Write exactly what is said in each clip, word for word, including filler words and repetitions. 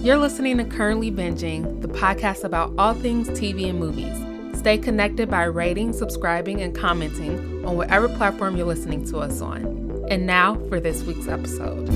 You're listening to Currently Binging, the podcast about all things T V and movies. Stay connected by rating, subscribing, and commenting on whatever platform you're listening to us on. And now for this week's episode.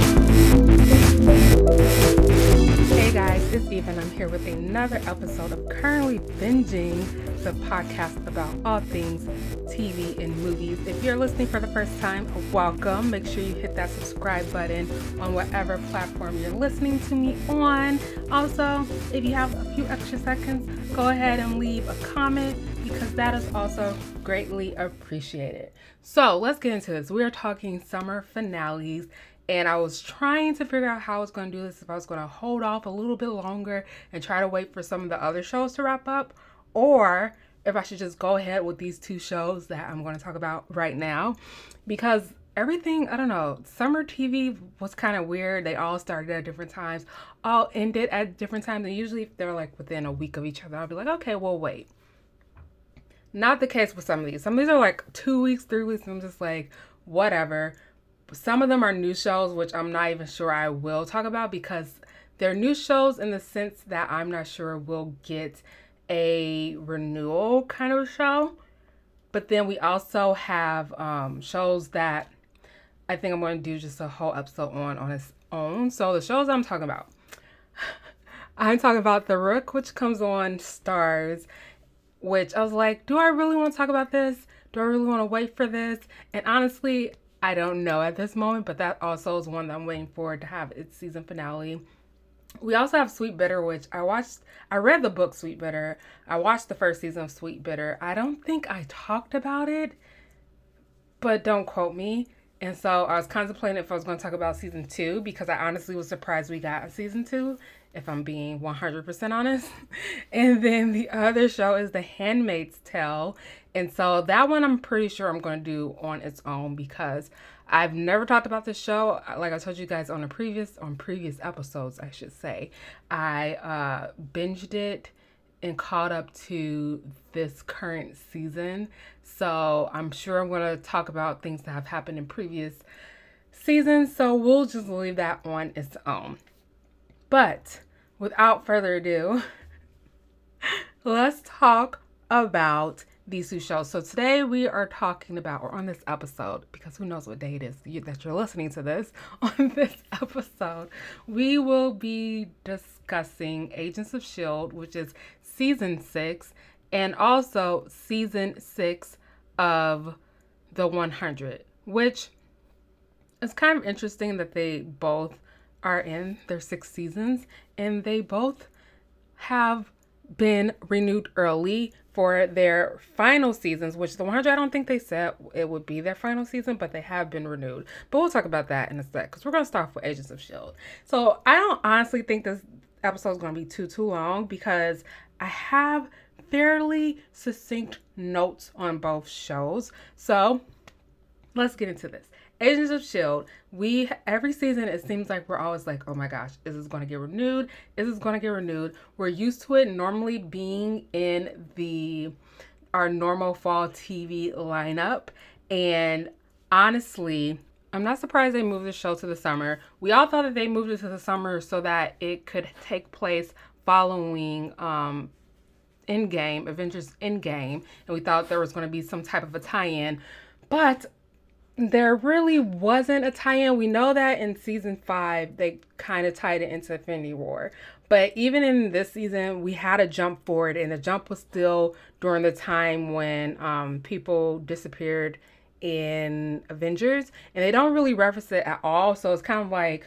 Hey guys, it's Eve and I'm here with another episode of Currently Binging, the podcast about all things T V and movies. If you're listening for the first time, welcome. Make sure you hit that subscribe button on whatever platform you're listening to me on. Also, if you have a few extra seconds, go ahead and leave a comment because that is also greatly appreciated. So let's get into this. We are talking summer finales. And I was trying to figure out how I was going to do this, if I was going to hold off a little bit longer and try to wait for some of the other shows to wrap up, or if I should just go ahead with these two shows that I'm going to talk about right now. Because everything, I don't know, summer T V was kind of weird. They all started at different times, all ended at different times. And usually if they're like within a week of each other, I'll be like, okay, well, wait. Not the case with some of these. Some of these are like two weeks, three weeks. And I'm just like, whatever. Some of them are new shows, which I'm not even sure I will talk about because they're new shows in the sense that I'm not sure we'll get a renewal kind of show. But then we also have um, shows that I think I'm going to do just a whole episode on on its own. So the shows I'm talking about, I'm talking about The Rook, which comes on Starz, which I was like, do I really want to talk about this? Do I really want to wait for this? And honestly, I don't know at this moment, but that also is one that I'm waiting for to have its season finale. We also have Sweet Bitter, which I watched. I read the book Sweet Bitter. I watched the first season of Sweet Bitter. I don't think I talked about it, but don't quote me. And so I was contemplating if I was going to talk about season two because I honestly was surprised we got a season two, if I'm being one hundred percent honest. And then the other show is The Handmaid's Tale. And so that one I'm pretty sure I'm going to do on its own because I've never talked about this show. Like I told you guys on a previous, on previous episodes, I should say, I uh, binged it and caught up to this current season. So I'm sure I'm going to talk about things that have happened in previous seasons. So we'll just leave that on its own. But without further ado, let's talk about these two shows. So today we are talking about, or on this episode, because who knows what day it is you, that you're listening to this, on this episode, we will be discussing Agents of S H I E L D, which is season six, and also season six of The one hundred, which is kind of interesting that they both are in their six seasons, and they both have been renewed early for their final seasons, which The one hundred, I don't think they said it would be their final season, but they have been renewed. But we'll talk about that in a sec, because we're going to start off with Agents of S H I E L D. So I don't honestly think this episode is going to be too, too long, because I have fairly succinct notes on both shows. So let's get into this. Agents of S H I E L D, we, every season, it seems like we're always like, oh my gosh, is this going to get renewed? Is this going to get renewed? We're used to it normally being in the, our normal fall T V lineup. And honestly, I'm not surprised they moved the show to the summer. We all thought that they moved it to the summer so that it could take place following um, Endgame, Avengers Endgame. And we thought there was going to be some type of a tie-in. But there really wasn't a tie-in. We know that in season five, they kind of tied it into Infinity War. But even in this season, we had a jump forward, and the jump was still during the time when um, people disappeared in Avengers. And they don't really reference it at all. So it's kind of like,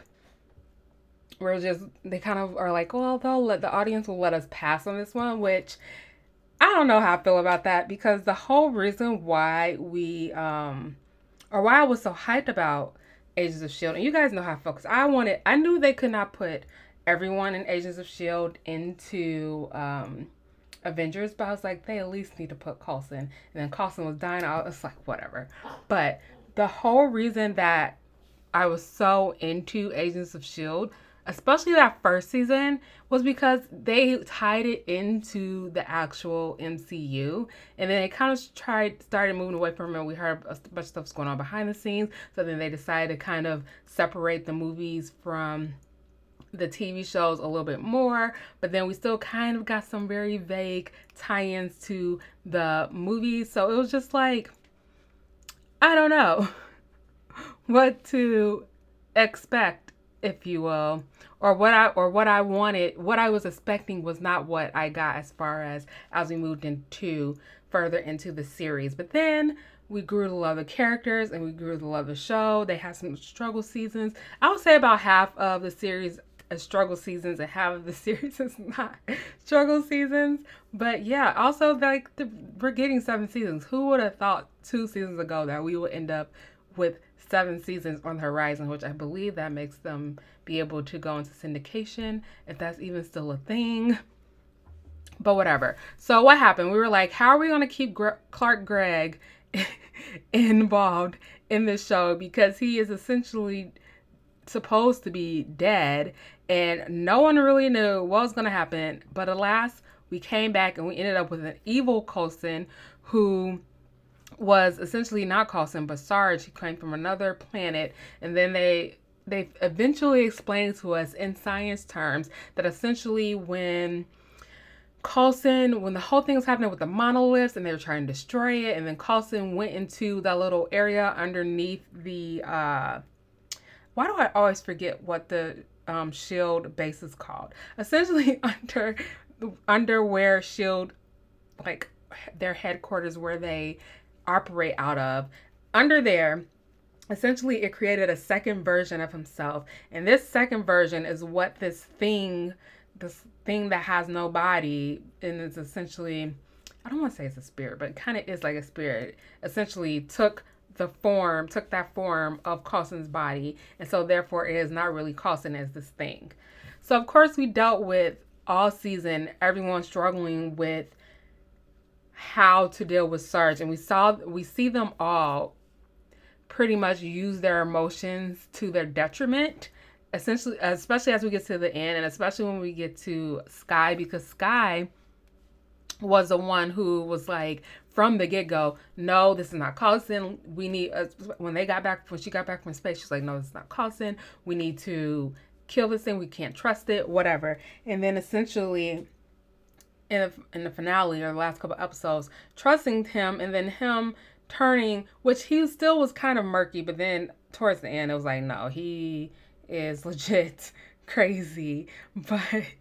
we're just, they kind of are like, well, they'll let, the audience will let us pass on this one, which I don't know how I feel about that, because the whole reason why we, um, or why I was so hyped about Agents of S H I E L D, and you guys know how I felt, because I wanted, I knew they could not put everyone in Agents of S H I E L D into um, Avengers, but I was like, they at least need to put Coulson. And then Coulson was dying. I was like, whatever. But the whole reason that I was so into Agents of S H I E L D, especially that first season, was because they tied it into the actual M C U. And then they kind of tried, started moving away from it. We heard a bunch of stuff's going on behind the scenes. So then they decided to kind of separate the movies from the T V shows a little bit more, but then we still kind of got some very vague tie-ins to the movies. So it was just like, I don't know what to expect, if you will, or what I or what I wanted, what I was expecting was not what I got as far as as we moved into further into the series. But then we grew to love the characters and we grew to love the show. They had some struggle seasons. I would say about half of the series is struggle seasons and half of the series is not struggle seasons. But yeah, also like the, we're getting seven seasons. Who would have thought two seasons ago that we would end up with seven seasons on the horizon, which I believe that makes them be able to go into syndication, if that's even still a thing. But whatever. So what happened? We were like, how are we going to keep Gre- Clark Gregg involved in this show? Because he is essentially supposed to be dead, and no one really knew what was going to happen. But alas, we came back and we ended up with an evil Coulson who was essentially not Coulson, but Sarge. He came from another planet, and then they they eventually explained to us in science terms that essentially when Coulson, when the whole thing was happening with the monoliths and they were trying to destroy it, and then Coulson went into that little area underneath the, uh, why do I always forget what the um, SHIELD base is called? Essentially under, under where SHIELD, like their headquarters where they operate out of, under there, essentially it created a second version of himself. And this second version is what this thing, this thing that has no body, and it's essentially, I don't want to say it's a spirit, but it kind of is like a spirit, essentially took the form, took that form of Coulson's body. And so therefore it is not really Coulson as this thing. So of course we dealt with all season, everyone struggling with how to deal with Sarge, and we saw we see them all pretty much use their emotions to their detriment, essentially, especially as we get to the end, and especially when we get to Skye, because Skye was the one who was like from the get-go, no, this is not Coulson. We need uh, when they got back when she got back from space, she's like, no, this is not Coulson. We need to kill this thing. We can't trust it, whatever. And then essentially in the, in the finale or the last couple episodes, trusting him, and then him turning, which he still was kind of murky, but then towards the end it was like, no, he is legit crazy. But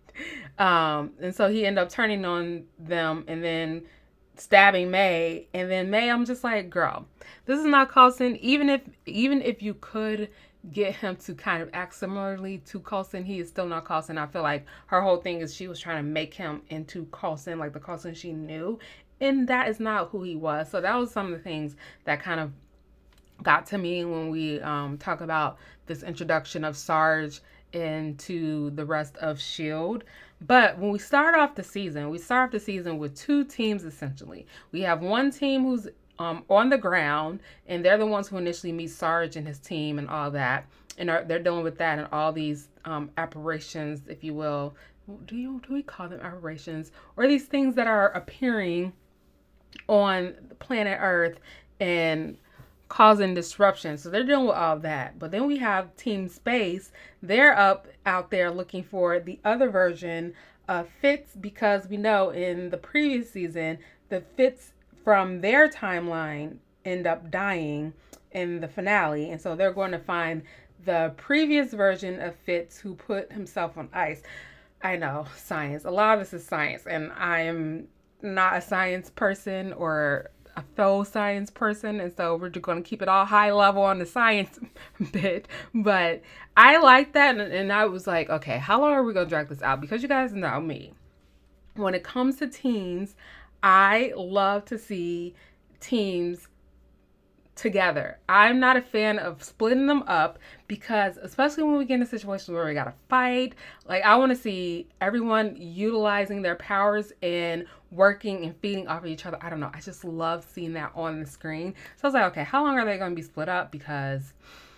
um and so he ended up turning on them and then stabbing May, and then May, I'm just like, girl, this is not Coulson. Even if even if you could get him to kind of act similarly to Coulson, he is still not Coulson. I feel like her whole thing is she was trying to make him into Coulson, like the Coulson she knew, and that is not who he was. So that was some of the things that kind of got to me when we um, talk about this introduction of Sarge into the rest of SHIELD. But when we start off the season, we start off the season with two teams essentially. We have one team who's um, on the ground, and they're the ones who initially meet Sarge and his team and all that. And are, they're dealing with that and all these um, apparitions, if you will. Do you do we call them apparitions? Or these things that are appearing on planet Earth and causing disruption. So they're dealing with all that. But then we have Team Space. They're up out there looking for the other version of Fitz, because we know in the previous season, the Fitz from their timeline end up dying in the finale. And so they're going to find the previous version of Fitz who put himself on ice. I know, science. A lot of this is science, and I am not a science person or a faux science person, and so we're just going to keep it all high level on the science bit. But I like that, and, and I was like, okay, how long are we going to drag this out? Because you guys know me. When it comes to teams, I love to see teams together. I'm not a fan of splitting them up, because especially when we get in a situation where we gotta fight, like I want to see everyone utilizing their powers and working and feeding off of each other. I don't know. I just love seeing that on the screen. So I was like, okay, how long are they going to be split up? Because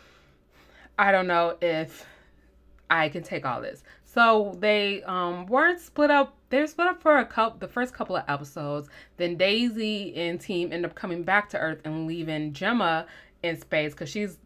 I don't know if I can take all this. So they um, weren't split up. They're split up for a couple, the first couple of episodes. Then Daisy and team end up coming back to Earth and leaving Gemma in space, because she's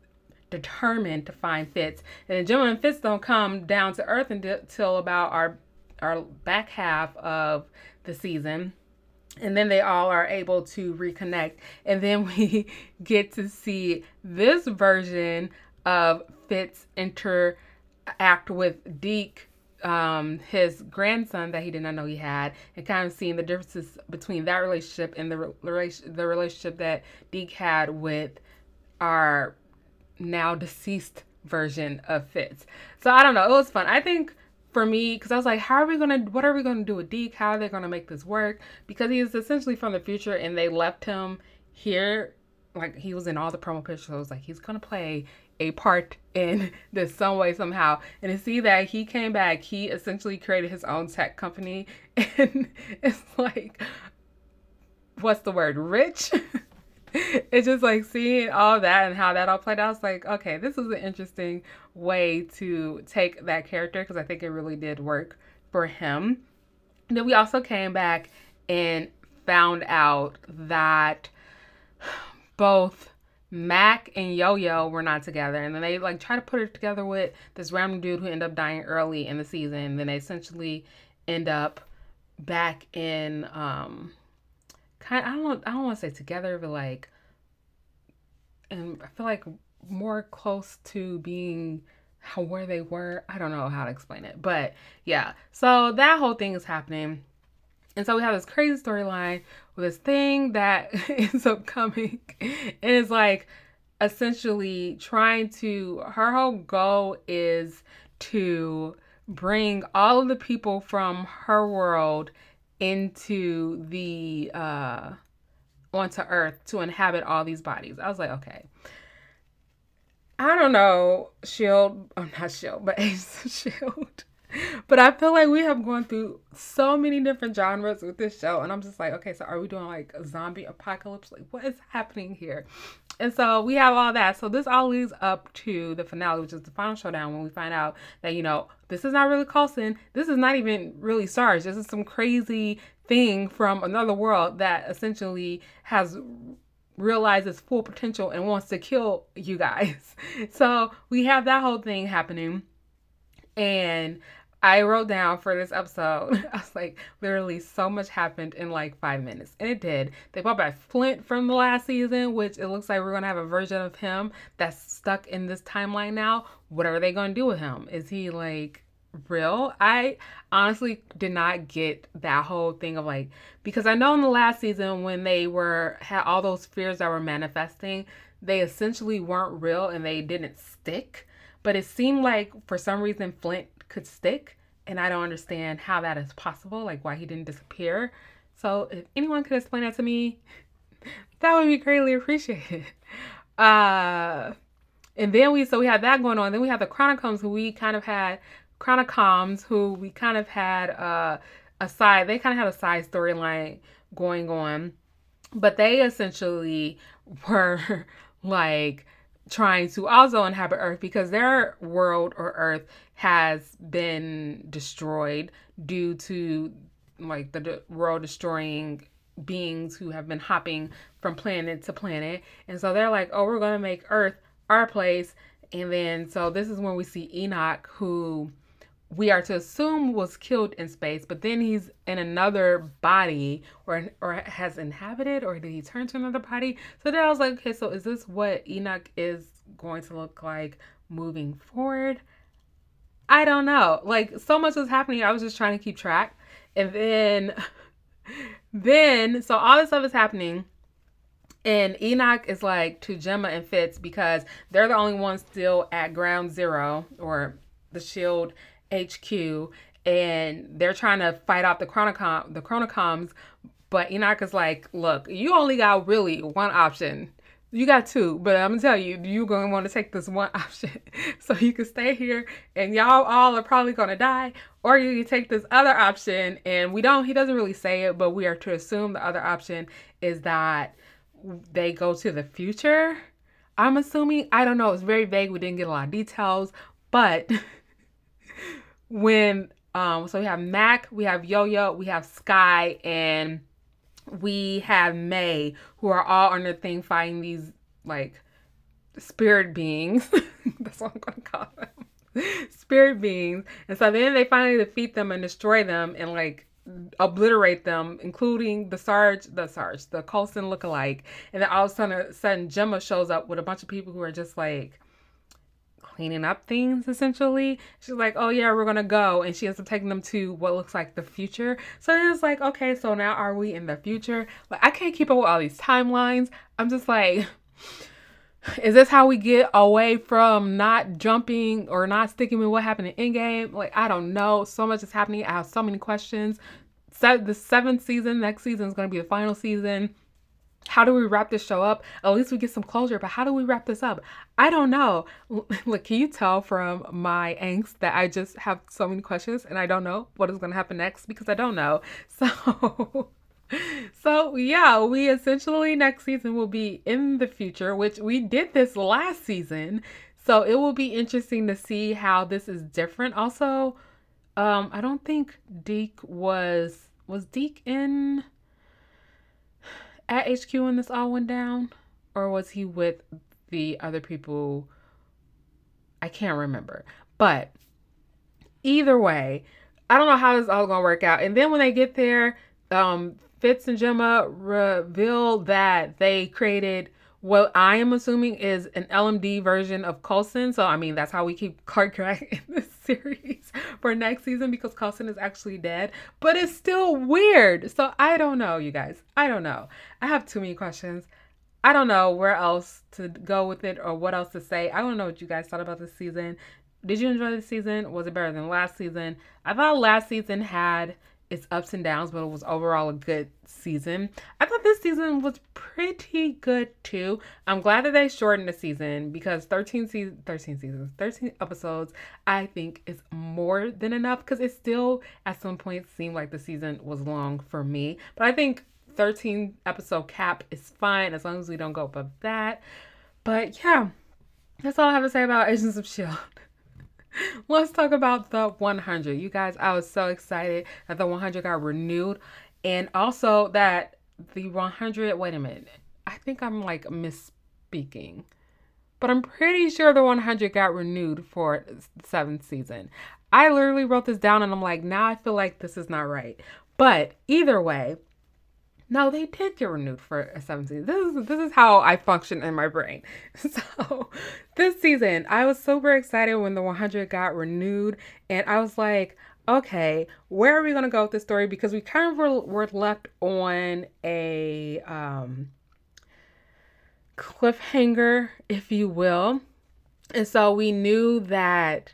determined to find Fitz. And then Gemma and Fitz don't come down to Earth until about our our back half of the season. And then they all are able to reconnect. And then we get to see this version of Fitz interact with Deke, um, his grandson that he did not know he had, and kind of seeing the differences between that relationship and the, the relationship that Deke had with our now deceased version of Fitz. So I don't know. It was fun. I think for me, because I was like, how are we going to, what are we going to do with Deke? How are they going to make this work? Because he is essentially from the future and they left him here. Like, he was in all the promo pictures. So I was like, he's going to play a part in this some way, somehow. And to see that he came back, he essentially created his own tech company. And it's like, what's the word? Rich? It's just like seeing all that and how that all played out. I was like, okay, this is an interesting way to take that character, because I think it really did work for him. And then we also came back and found out that both Mac and Yo-Yo were not together. And then they like try to put it together with this random dude who ended up dying early in the season. And then they essentially end up back in um kind of, I don't I don't want to say together, but like, and I feel like more close to being how where they were. I don't know how to explain it, but yeah. So that whole thing is happening. And so we have this crazy storyline with this thing that ends up coming, and it's like essentially trying to, her whole goal is to bring all of the people from her world into the, uh, onto Earth to inhabit all these bodies. I was like, okay. I don't know, Shield, I'm not Shield, but Agents of Shield. But I feel like we have gone through so many different genres with this show. And I'm just like, okay, so are we doing like a zombie apocalypse? Like, what is happening here? And so we have all that. So this all leads up to the finale, which is the final showdown, when we find out that, you know, this is not really Coulson. This is not even really Sarge. This is some crazy thing from another world that essentially has realized its full potential and wants to kill you guys. So we have that whole thing happening. And I wrote down for this episode, I was like, literally so much happened in like five minutes. And it did. They brought back Flint from the last season, which it looks like we're going to have a version of him that's stuck in this timeline now. What are they going to do with him? Is he like real? I honestly did not get that whole thing of like, because I know in the last season when they were, had all those fears that were manifesting, they essentially weren't real and they didn't stick. But it seemed like for some reason Flint could stick, and I don't understand how that is possible, like why he didn't disappear. So if anyone could explain that to me, that would be greatly appreciated. Uh, and then we, so we had that going on. Then we had the Chronicoms, who we kind of had, Chronicoms, who we kind of had uh, a side, they kind of had a side storyline going on. But they essentially were like trying to also inhabit Earth because their world or Earth has been destroyed due to like the de- world destroying beings who have been hopping from planet to planet. And so they're like, oh, we're going to make Earth our place. And then, so this is when we see Enoch, who we are to assume was killed in space, but then he's in another body or or has inhabited, or did he turn to another body? So then I was like, okay, so is this what Enoch is going to look like moving forward? I don't know. Like, so much was happening. I was just trying to keep track. And then, then, so all this stuff is happening. And Enoch is like to Gemma and Fitz, because they're the only ones still at ground zero, or the Shield H Q, and they're trying to fight off the Chronicom, the Chronicoms, but Enoch is like, look, you only got really one option. You got two, but I'm gonna tell you, you're gonna want to take this one option. So you can stay here and y'all all are probably gonna die, or you can take this other option, and we don't, he doesn't really say it, but we are to assume the other option is that they go to the future. I'm assuming, I don't know, it's very vague. We didn't get a lot of details, but when um so we have Mac, we have Yo-Yo, we have Sky, and we have May, who are all on their thing fighting these like spirit beings. That's what I'm going to call them. Spirit beings. And so then they finally defeat them and destroy them and like obliterate them, including the Sarge, the Sarge, the Coulson lookalike. And then all of a sudden, sudden Gemma shows up with a bunch of people who are just like cleaning up things, essentially. She's like, oh yeah, we're gonna go, and she ends up taking them to what looks like the future. So it's like, okay, so now are we in the future? Like, I can't keep up with all these timelines. I'm just like, is this how we get away from not jumping or not sticking with what happened in Endgame? Like, I don't know. So much is happening. I have so many questions. So the seventh season, next season is going to be the final season. How do we wrap this show up? At least we get some closure, but how do we wrap this up? I don't know. Look, can you tell from my angst that I just have so many questions and I don't know what is going to happen next because I don't know. So... So yeah, we essentially next season will be in the future, which we did this last season. So it will be interesting to see how this is different. Also, um, I don't think Deke was, was Deke in at H Q when this all went down? Or was he with the other people? I can't remember. But either way, I don't know how this is all going to work out. And then when they get there, um, Fitz and Gemma reveal that they created what I am assuming is an L M D version of Coulson. So, I mean, that's how we keep Clark Gregg in this series for next season because Coulson is actually dead. But it's still weird. So, I don't know, you guys. I don't know. I have too many questions. I don't know where else to go with it or what else to say. I don't know what you guys thought about this season. Did you enjoy this season? Was it better than last season? I thought last season had its ups and downs, but it was overall a good season. I thought this season was pretty good too. I'm glad that they shortened the season because thirteen seasons, thirteen seasons, thirteen episodes, I think is more than enough because it still at some point seemed like the season was long for me. But I think thirteen episode cap is fine as long as we don't go above that. But yeah, that's all I have to say about Agents of S H I E L D. Let's talk about the one hundred. You guys, I was so excited that the one hundred got renewed. And also that the one hundred, wait a minute. I think I'm like misspeaking. But I'm pretty sure the one hundred got renewed for the seventh season. I literally wrote this down and I'm like, now I feel like this is not right. But either way, no, they did get renewed for a seventh season. This is, this is how I function in my brain. So this season, I was super excited when the one hundred got renewed. And I was like, okay, where are we going to go with this story? Because we kind of were, were left on a um, cliffhanger, if you will. And so we knew that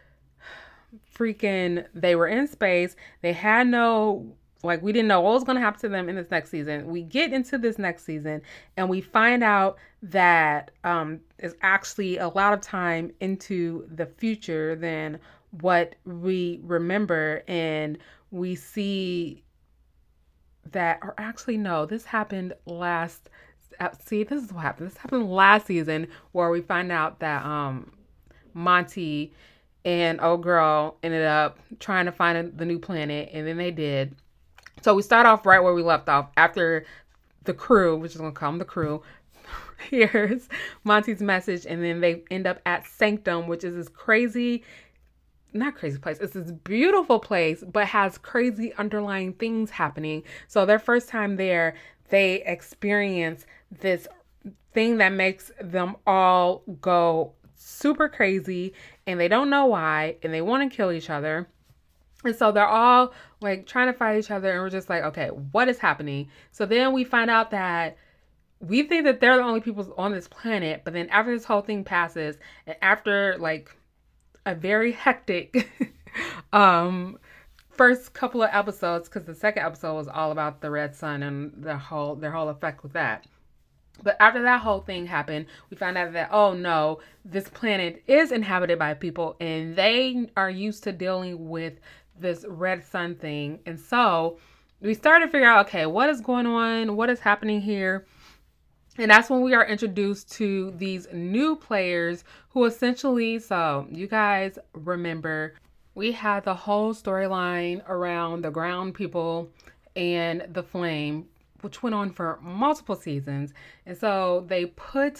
freaking they were in space. They had no... Like, we didn't know what was going to happen to them in this next season. We get into this next season and we find out that um, is actually a lot of time into the future than what we remember. And we see that, or actually, no, this happened last, uh, see, this is what happened. This happened last season where we find out that um, Monty and old girl ended up trying to find a, the new planet. And then they did. So we start off right where we left off after the crew, which is going to call them the crew, hears Monty's message. And then they end up at Sanctum, which is this crazy, not crazy place. It's this beautiful place, but has crazy underlying things happening. So their first time there, they experience this thing that makes them all go super crazy. And they don't know why. And they want to kill each other. And so they're all like trying to fight each other. And we're just like, okay, what is happening? So then we find out that we think that they're the only people on this planet. But then after this whole thing passes and after like a very hectic um, first couple of episodes, because the second episode was all about the Red Sun and the whole their whole effect with that. But after that whole thing happened, we found out that, oh no, this planet is inhabited by people and they are used to dealing with this Red Sun thing. And so we started to figure out, okay, what is going on? What is happening here? And that's when we are introduced to these new players who essentially, so you guys remember, we had the whole storyline around the ground people and the flame, which went on for multiple seasons. And so they put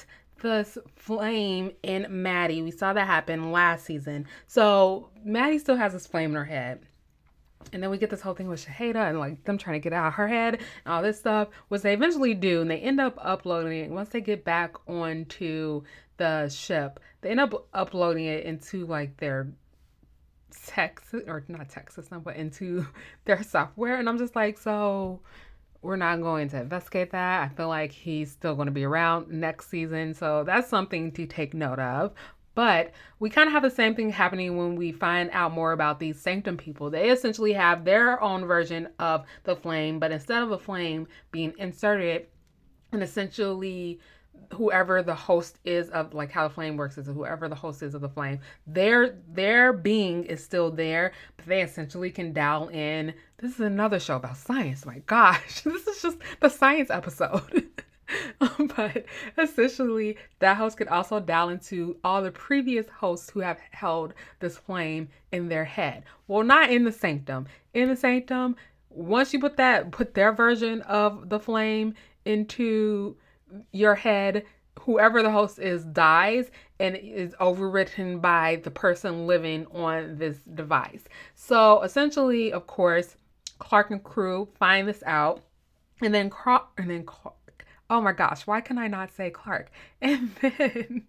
this flame in Maddie. We saw that happen last season. So Maddie still has this flame in her head. And then we get this whole thing with Shahada and like them trying to get out of her head and all this stuff, which they eventually do. And they end up uploading it. Once they get back onto the ship, they end up uploading it into like their text, or not text system, but into their software. And I'm just like, so we're not going to investigate that. I feel like he's still going to be around next season. So that's something to take note of. But we kind of have the same thing happening when we find out more about these Sanctum people. They essentially have their own version of the flame, but instead of a flame being inserted, and essentially whoever the host is of, like how the flame works is whoever the host is of the flame, their their being is still there, but they essentially can dial in. This is another show about science. My gosh, this is just the science episode. But essentially, that host could also dial into all the previous hosts who have held this flame in their head. Well, not in the Sanctum. In the Sanctum, once you put that, put their version of the flame into your head, whoever the host is dies and is overwritten by the person living on this device. So essentially, of course, Clark and crew find this out, and then Clark, and then Clark, oh my gosh, why can I not say Clark? And then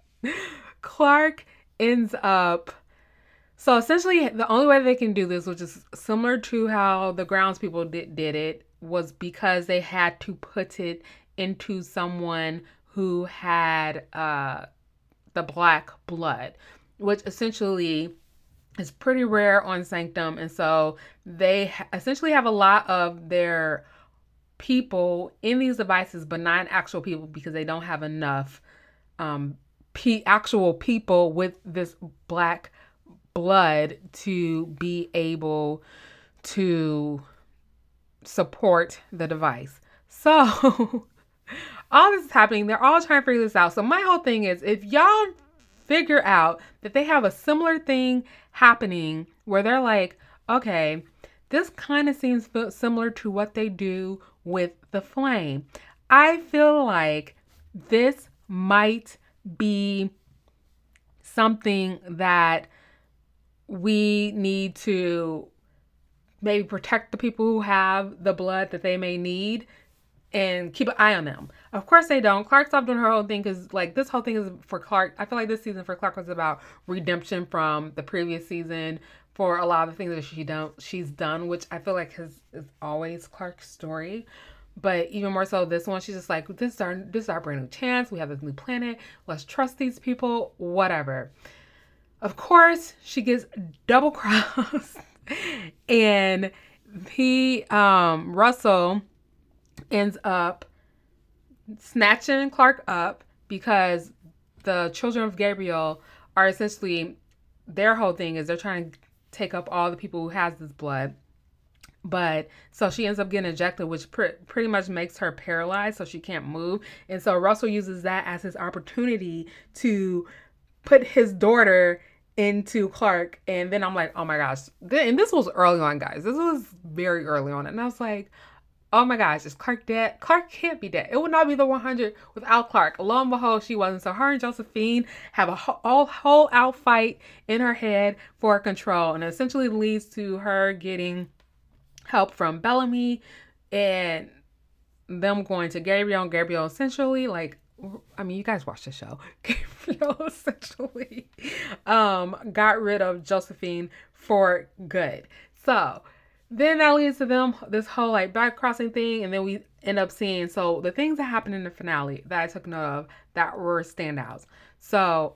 Clark ends up, so essentially the only way they can do this, which is similar to how the grounds people did, did it, was because they had to put it into someone who had uh, the black blood, which essentially is pretty rare on Sanctum. And so they ha- essentially have a lot of their people in these devices, but not actual people, because they don't have enough um, p- actual people with this black blood to be able to support the device. So all this is happening. They're all trying to figure this out. So my whole thing is, if y'all figure out that they have a similar thing happening where they're like, okay, this kind of seems similar to what they do with the flame, I feel like this might be something that we need to maybe protect the people who have the blood that they may need and keep an eye on them. Of course they don't. Clark stopped doing her whole thing because like this whole thing is for Clark. I feel like this season for Clark was about redemption from the previous season for a lot of the things that she don't she's done, which I feel like has is always Clark's story. But even more so this one, she's just like, this is our this is our brand new chance. We have this new planet. Let's trust these people, whatever. Of course, she gets double crossed and he um Russell ends up snatching Clark up because the children of Gabriel are essentially, their whole thing is they're trying to take up all the people who has this blood. But so she ends up getting ejected, which pr- pretty much makes her paralyzed, so she can't move. And so Russell uses that as his opportunity to put his daughter into Clark. And then I'm like, oh my gosh. And this was early on, guys. This was very early on. And I was like, oh my gosh, is Clark dead? Clark can't be dead. It would not be the one hundred without Clark. Lo and behold, she wasn't. So her and Josephine have a whole, whole out fight in her head for control. And it essentially leads to her getting help from Bellamy and them going to Gabriel. And Gabriel essentially, like, I mean, you guys watch the show. Gabriel essentially um, got rid of Josephine for good. So then that leads to them, this whole like back crossing thing. And then we end up seeing, so the things that happened in the finale that I took note of that were standouts. So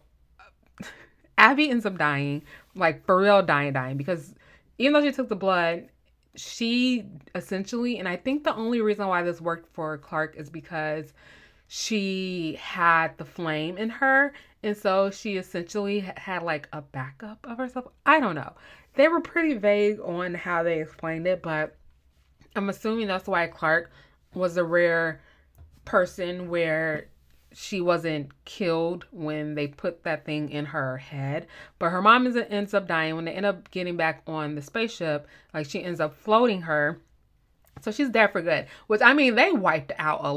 Abby ends up dying, like for real dying, dying, because even though she took the blood, she essentially, and I think the only reason why this worked for Clark is because she had the flame in her. And so she essentially had like a backup of herself. I don't know. They were pretty vague on how they explained it, but I'm assuming that's why Clark was a rare person where she wasn't killed when they put that thing in her head. But her mom is, ends up dying. When they end up getting back on the spaceship, like she ends up floating her. So she's dead for good. Which, I mean, they wiped out a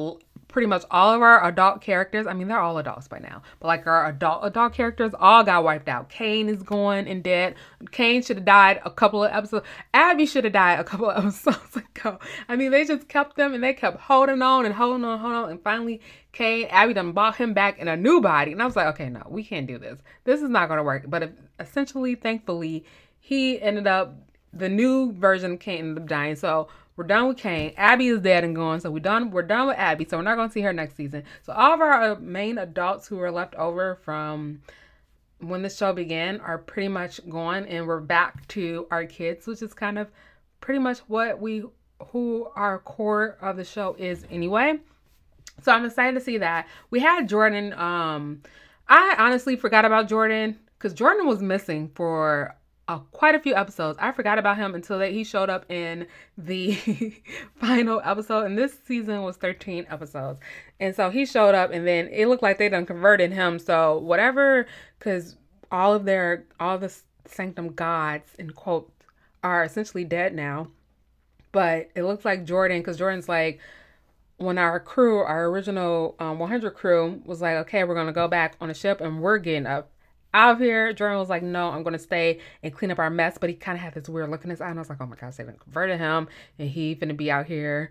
pretty much all of our adult characters, I mean, they're all adults by now, but like our adult adult characters all got wiped out. Kane is gone and dead. Kane should have died a couple of episodes. Abby should have died a couple of episodes ago. I mean, they just kept them and they kept holding on and holding on, holding on. And finally, Kane, Abby done bought him back in a new body. And I was like, okay, no, we can't do this. This is not going to work. But if, essentially, thankfully, he ended up, the new version of Kane ended up dying. So we're done with Kane. Abby is dead and gone. So we're done, we're done with Abby. So we're not going to see her next season. So all of our uh, main adults who were left over from when the show began are pretty much gone. And we're back to our kids, which is kind of pretty much what we, who our core of the show is anyway. So I'm excited to see that. We had Jordan. Um, I honestly forgot about Jordan because Jordan was missing for Uh, quite a few episodes. I forgot about him until they, he showed up in the final episode. And this season was thirteen episodes. And so he showed up and then it looked like they done converted him. So whatever, because all of their, all the Sanctum gods, in quote, are essentially dead now. But it looks like Jordan, because Jordan's like, when our crew, our original um, one hundred crew was like, okay, we're going to go back on the ship and we're getting up out of here. Jordan was like, no, I'm going to stay and clean up our mess. But he kind of had this weird look in his eye. And I was like, oh my gosh, they done converted him. And he finna be out here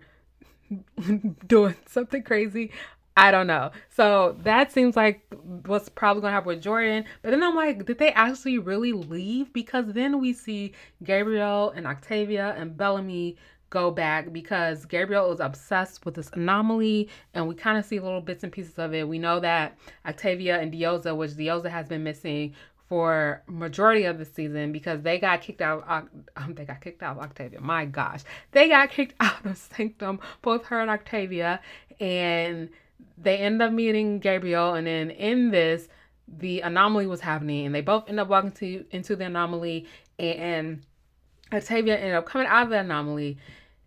doing something crazy. I don't know. So that seems like what's probably going to happen with Jordan. But then I'm like, did they actually really leave? Because then we see Gabriel and Octavia and Bellamy go back because Gabriel is obsessed with this anomaly and we kind of see little bits and pieces of it. We know that Octavia and Diyoza, which Diyoza has been missing for majority of the season because they got kicked out of, um, they got kicked out of Octavia. My gosh. They got kicked out of Sanctum, both her and Octavia, and they end up meeting Gabriel, and then in this, the anomaly was happening and they both end up walking to, into the anomaly, and Octavia ended up coming out of the anomaly.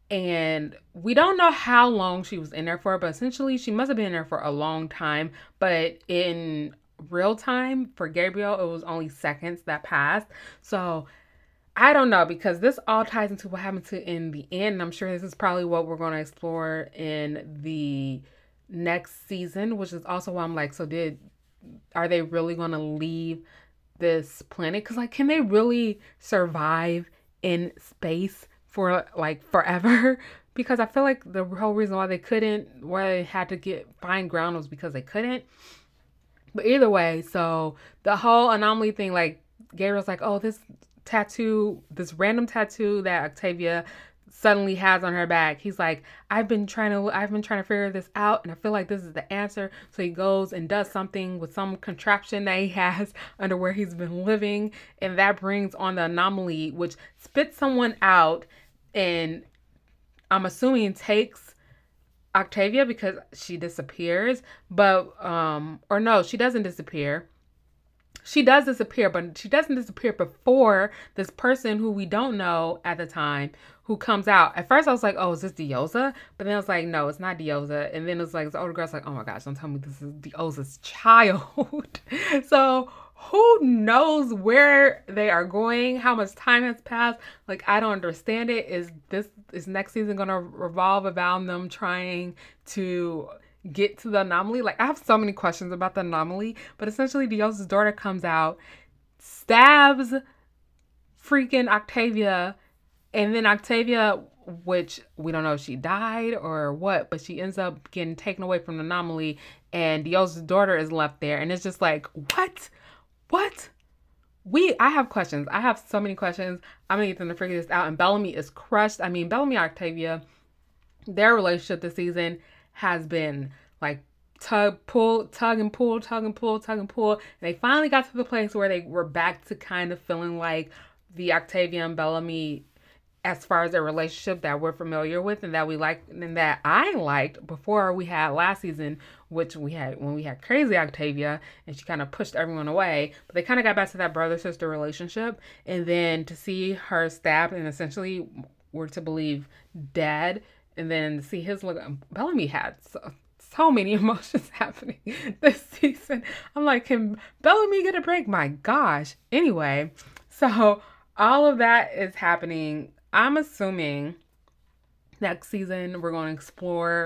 And we don't know how long she was in there for, but essentially she must have been in there for a long time. But in real time, for Gabriel, it was only seconds that passed. So I don't know, because this all ties into what happened to in the end. And I'm sure this is probably what we're going to explore in the next season, which is also why I'm like, so did, are they really going to leave this planet? Because like, can they really survive in space for like forever? Because I feel like the whole reason why they couldn't, why they had to get find ground was because they couldn't. But either way, so the whole anomaly thing, like Gabriel's like, oh, this tattoo, this random tattoo that Octavia suddenly has on her back. He's like, I've been trying to, I've been trying to figure this out, and I feel like this is the answer. So he goes and does something with some contraption that he has under where he's been living, and that brings on the anomaly, which spits someone out, and I'm assuming takes Octavia because she disappears. But um, or no, she doesn't disappear. She does disappear, but she doesn't disappear before this person who we don't know at the time who comes out. At first I was like, oh, is this Diyoza? But then I was like, no, it's not Diyoza. And then it's like, the older girl's like, oh my gosh, don't tell me this is Diyoza's child. So who knows where they are going, how much time has passed? Like, I don't understand it. Is this, is next season going to revolve around them trying to get to the anomaly? Like, I have so many questions about the anomaly, but essentially Diyoza's daughter comes out, stabs freaking Octavia, and then Octavia, which we don't know if she died or what, but she ends up getting taken away from the anomaly, and Diyoza's daughter is left there, and it's just like, what? What? We, I have questions. I have so many questions. I'm gonna get them to figure this out, and Bellamy is crushed. I mean, Bellamy and Octavia, their relationship this season has been like tug, pull, tug and pull, tug and pull, tug and pull. And they finally got to the place where they were back to kind of feeling like the Octavia and Bellamy as far as their relationship that we're familiar with and that we liked and that I liked before we had last season, which we had when we had Crazy Octavia and she kind of pushed everyone away. But they kind of got back to that brother-sister relationship. And then to see her stabbed and essentially, we're to believe, dead. And then see his look, Bellamy had so, so many emotions happening this season. I'm like, can Bellamy get a break? My gosh. Anyway, so all of that is happening. I'm assuming next season we're going to explore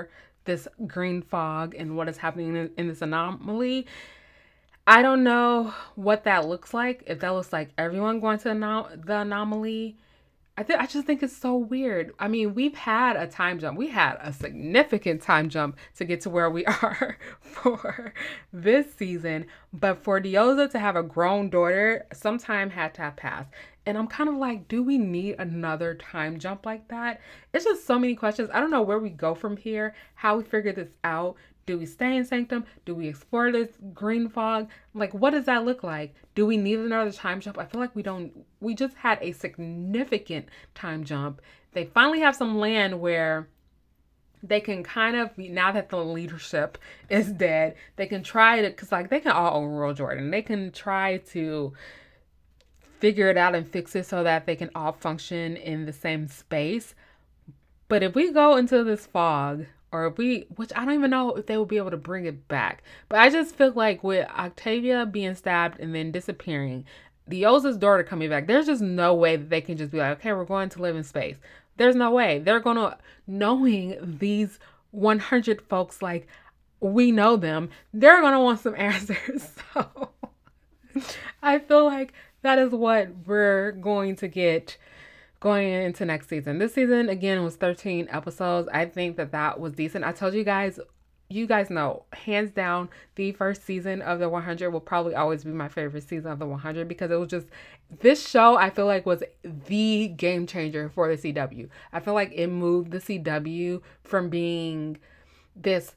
this green fog and what is happening in, in this anomaly. I don't know what that looks like. If that looks like everyone going to anom- the anomaly, I think I just think it's so weird. I mean, we've had a time jump. We had a significant time jump to get to where we are for this season. But for Diyoza to have a grown daughter, some time had to have passed. And I'm kind of like, do we need another time jump like that? It's just so many questions. I don't know where we go from here, how we figure this out. Do we stay in Sanctum? Do we explore this green fog? Like, what does that look like? Do we need another time jump? I feel like we don't. We just had a significant time jump. They finally have some land where they can kind of, now that the leadership is dead, they can try to, because like they can all overrule Jordan. They can try to figure it out and fix it so that they can all function in the same space. But if we go into this fog, or if we, which I don't even know if they will be able to bring it back. But I just feel like with Octavia being stabbed and then disappearing, Diyoza's daughter coming back, there's just no way that they can just be like, okay, we're going to live in space. There's no way. They're going to, knowing these one hundred folks, like we know them, they're going to want some answers. So I feel like that is what we're going to get going into next season. This season, again, was thirteen episodes. I think that that was decent. I told you guys, you guys know, hands down, the first season of the one hundred will probably always be my favorite season of the one hundred because it was just, this show, I feel like, was the game changer for the C W. I feel like it moved the C W from being this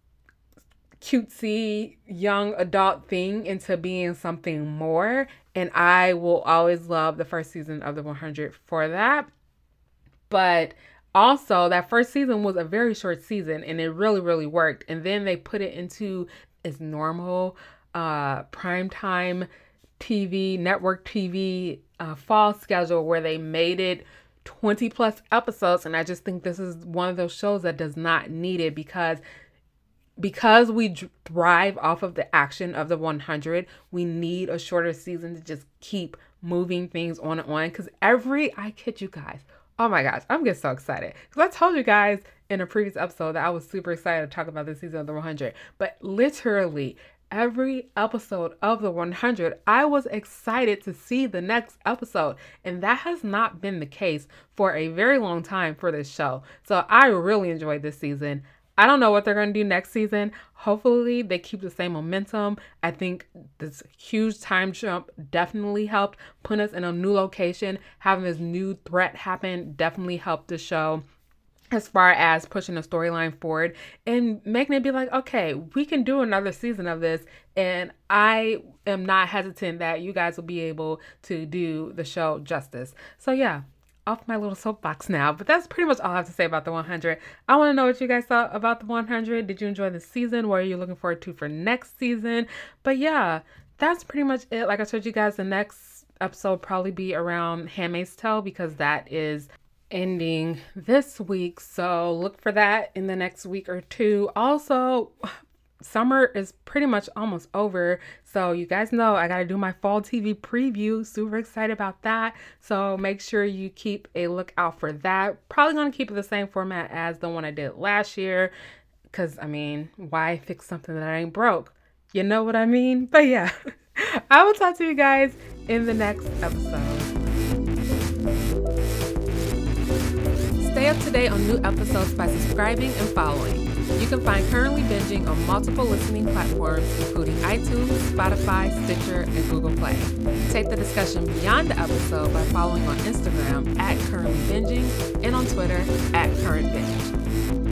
cutesy young adult thing into being something more. And I will always love the first season of the one hundred for that. But also, that first season was a very short season and it really, really worked. And then they put it into its normal uh, primetime T V, network T V uh, fall schedule where they made it twenty plus episodes. And I just think this is one of those shows that does not need it because Because we thrive off of the action of the one hundred, we need a shorter season to just keep moving things on and on. Because every, I kid you guys, oh my gosh, I'm getting so excited. Because I told you guys in a previous episode that I was super excited to talk about this season of the one hundred. But literally, every episode of the one hundred, I was excited to see the next episode. And that has not been the case for a very long time for this show. So I really enjoyed this season. I don't know what they're going to do next season. Hopefully they keep the same momentum. I think this huge time jump definitely helped put us in a new location. Having this new threat happen definitely helped the show as far as pushing the storyline forward and making it be like, okay, we can do another season of this. And I am not hesitant that you guys will be able to do the show justice. So yeah. Off my little soapbox now, but that's pretty much all I have to say about the one hundred. I want to know what you guys thought about the one hundred. Did you enjoy the season? What are you looking forward to for next season? But yeah, that's pretty much it. Like I told you guys, the next episode will probably be around Handmaid's Tale because that is ending this week. So look for that in the next week or two. Also, summer is pretty much almost over. So you guys know I got to do my fall T V preview. Super excited about that. So make sure you keep a lookout for that. Probably going to keep it the same format as the one I did last year. Because, I mean, why fix something that ain't broke? You know what I mean? But yeah, I will talk to you guys in the next episode. Stay up to date on new episodes by subscribing and following. You can find Currently Binging on multiple listening platforms, including iTunes, Spotify, Stitcher, and Google Play. Take the discussion beyond the episode by following on Instagram at Currently Binging and on Twitter at Current Binge.